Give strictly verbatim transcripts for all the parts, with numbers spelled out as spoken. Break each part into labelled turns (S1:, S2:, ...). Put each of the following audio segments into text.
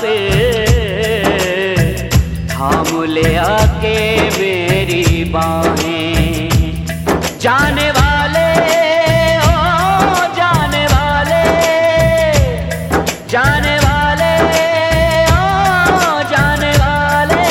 S1: फिर थाम ले आके मेरी बाहें। जाने वाले ओ जाने वाले, जाने वाले ओ जाने वाले,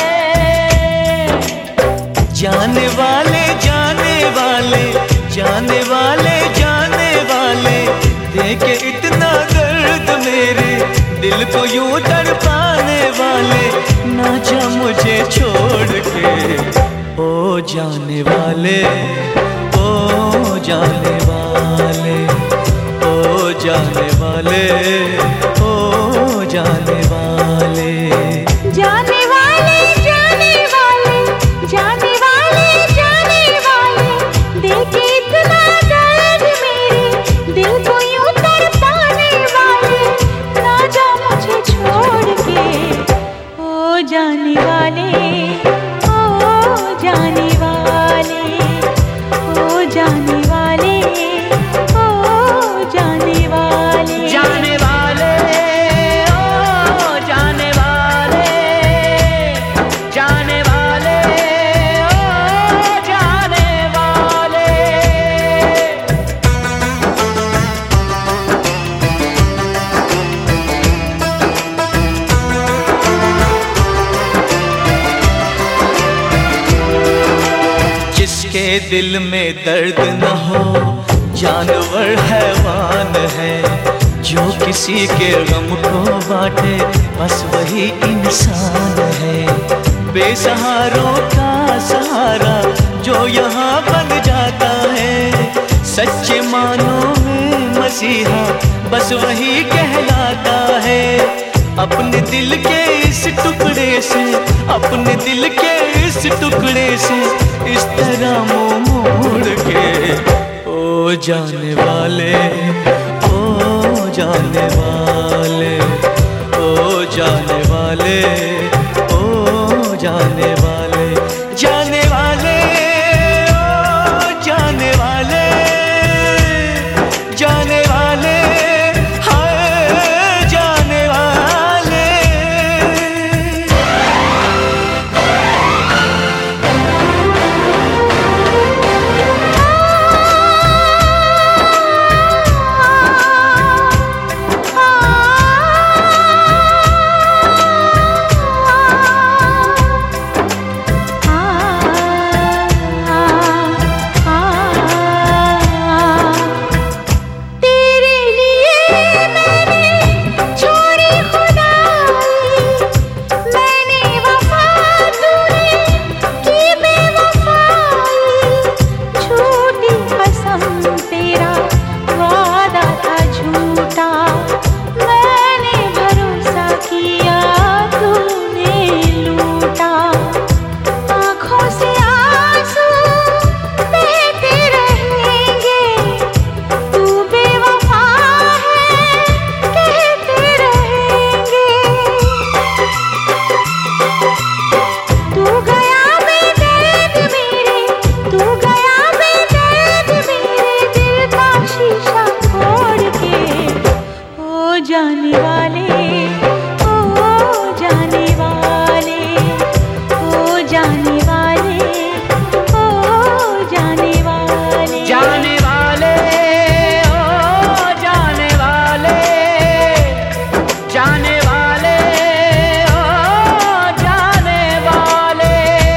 S2: जाने वाले जाने वाले जाने वाले जाने वाले, देखे इतना दर्द मेरे दिल को यूं तड़पाने वाले, ना जा मुझे छोड़ के ओ जाने वाले, ओ जाने वाले, ओ जाने वाले, ओ जाने वाले।
S3: जाने वाले जाने वाले जाने वाले जाने वाले, देखे इतना दर्द मेरे दिल को यूं तड़पाने वाले, ना जा मुझे छोड़ के ओ जाने वाले, ओ जाने वाले, ओ जाने वाले, ओ जाने वाले।
S1: जाने वाले ओ जाने वाले, जाने वाले ओ जाने वाले।
S2: जिसके दिल में दर्द न हो जानवर हैवान है, जो किसी के गम को बांटे बस वही इंसान है। बेसहारों का सहारा जो यहाँ बन जाता है, सच्चे मानों में मसीहा बस वही कहलाता है। अपने दिल के इस टुकड़े से, अपने दिल के इस टुकड़े से इस तरह मुंह मोड़ के ओ जाने वाले, ओ जाने वाले, ओ जाने वाले, ओ जाने वाले, जाने वाले, ओ जाने वाले, जाने वाले, हाय जाने वाले।
S3: जाने वाले ओ जाने वाले, ओ जाने वाले, ओ जाने वाले।
S1: जाने वाले ओ जाने वाले, जाने वाले ओ जाने वाले।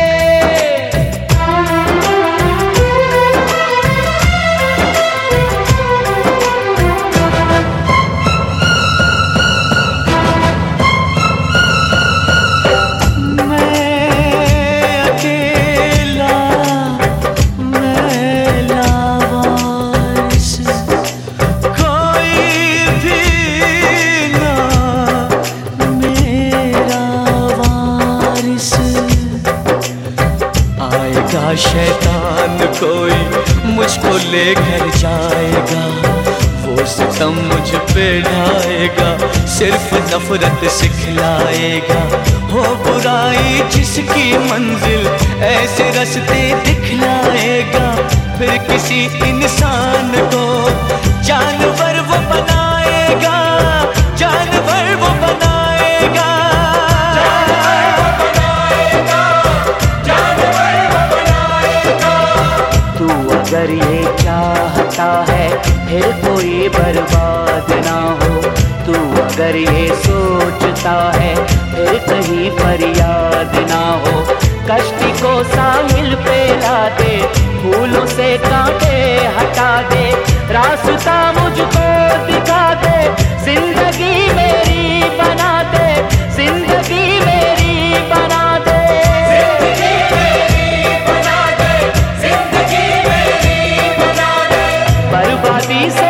S2: शैतान कोई मुझको लेकर जाएगा, वो सितम मुझ पे ढाएगा, सिर्फ नफरत सिखलाएगा। हो बुराई जिसकी मंजिल ऐसे रास्ते दिखलाएगा, फिर किसी इंसान को जानवर वो बनाएगा, जानवर वो बनाएगा।
S1: अगर ये चाहता है फिर कोई बर्बाद ना हो, तू अगर ये सोचता है फिर कहीं फरियाद ना हो। कश्ती को साहिल पे ला दे, फूलों से कांटे हटा दे, रास्ता मुझको दिखा दे, जिंदगी मेरी बना दे, जिंदगी मेरी बना दे, जिंदगी मेरी बना दे, जिंदगी मेरी बना दे। बर्बादी से